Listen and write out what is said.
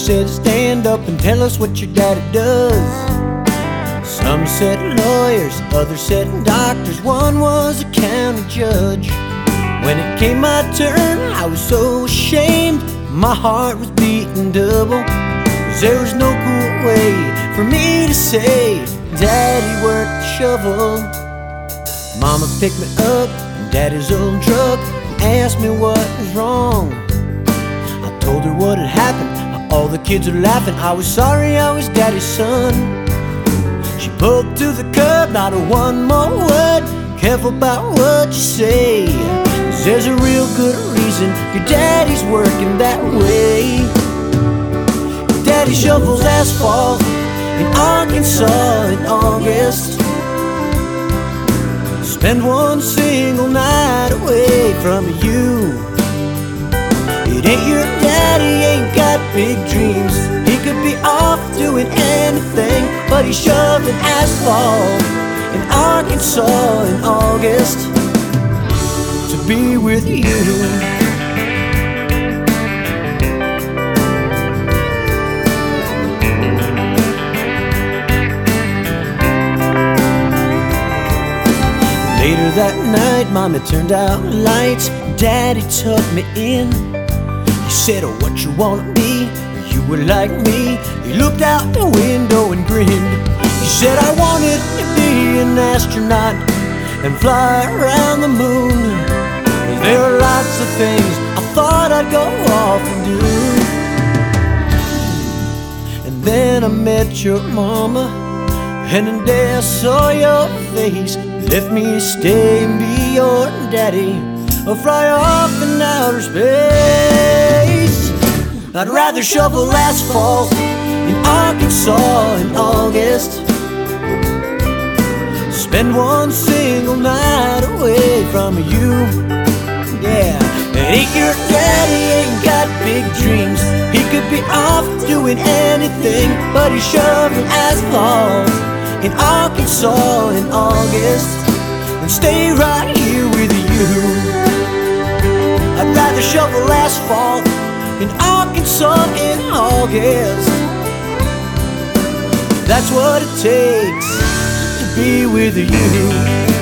said, stand up and tell us what your daddy does. Some said lawyers, others said doctors, one was a county judge. When it came my turn, I was so ashamed, my heart was beating double, 'cause there was no cool way for me to say Daddy worked the shovel. Mama picked me up in Daddy's old truck and asked me what was wrong. I told her what had happened, how all the kids were laughing. I was sorry I was Daddy's son. She pulled to the curb, not a one more word. Careful about what you say, 'cause there's a real good reason your daddy's working that way. Your daddy shovels asphalt in Arkansas in August. Spend one single night away from you. It ain't your daddy, ain't got big dreams. He could be off doing anything, but he's shoving asphalt in Arkansas in August to be with you. Later that night, Mama turned out lights, Daddy tucked me in. He said, oh, what you wanna be? You were like me. He looked out the window and grinned. He said, I wanted to be an astronaut and fly around the moon. There are lots of things I thought I'd go off and do. And then I met your mama, and the day I saw your face, left me stay and be your daddy, or fly off in outer space. I'd rather shovel asphalt in Arkansas in August, spend one single night away from you. Yeah, it ain't your daddy, ain't got big dreams. He could be off doing anything, but he's shoving asphalt in Arkansas in August, and stay right here with you. I'd rather shovel asphalt in Arkansas in August. That's what it takes to be with you.